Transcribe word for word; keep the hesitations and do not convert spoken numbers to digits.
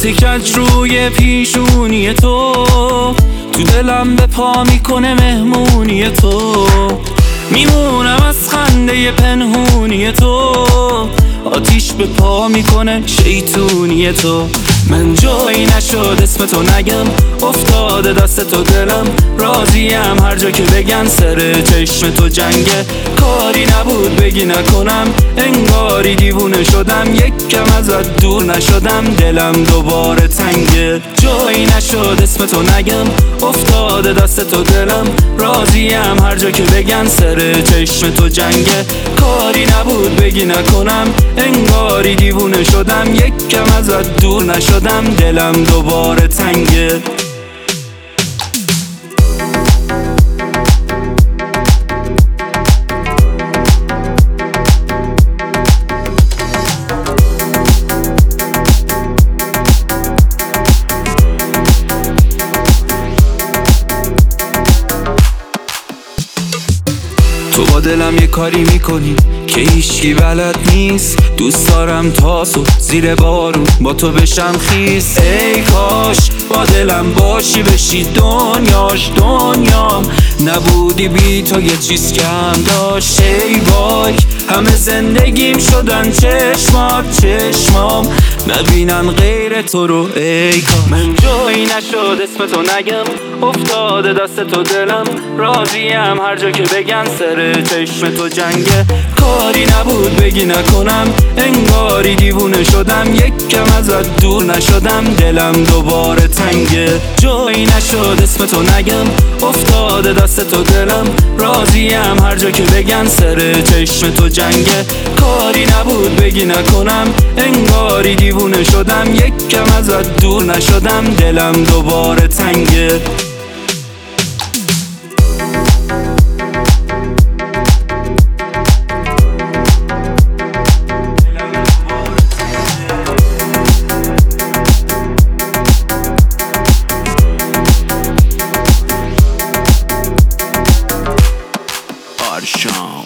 خط کج روی پیشونی تو، تو دلم به پا میکنه مهمونی تو. میمونم از خنده پنهونی تو، آتیش به پا میکنه شیطونی تو. من جایی نشد اسم تو نگم، افتاده دست تو دلم. راضیم هر جا که بگن سر چشم تو جنگه. کاری نبود بگی نکنم، انگاری دیوونه شدم. یک کم ازت دور نشدم، دلم دوباره تنگه. جایی نشد اسم تو نگم، افتاده دست تو دلم. راضیم هر جا که بگن سر چشم تو جنگه. کاری نبود بگی نکنم، انگاری دیوونه شدم. یک کم ازت دور نشدم، دلم دوباره تنگه. تو با دلم یه کاری میکنی که هیچکی بلد نیست. دوست دارم تاسو زیر بارون با تو بشم خیس. ای کاش با دلم باشی بشی دنیاش دنیام. نبودی بی تو یه چیز کم داشت. ای وای همه زندگیم شدن چشمات چشمام، نبینن غیر تو رو. ای کاش من جایی نشد اسم تو نگم، افتاده دست تو دلم. راضیم هر جا که بگن سر چشم تو جنگه. کاری نبود بگی نکنم، انگاری دیوونه شدم. یک کم ازت دور نشدم، دلم دوباره تنگه. جایی نشد اسم تو نگم، افتاده دست تو دلم. راضیم هر جا که بگن سر چشم تو جنگه. کاری نبود بگی نکنم، انگاری دیوونه شدم. یک کم ازت دور نشدم، دلم دوباره تنگه. Sean.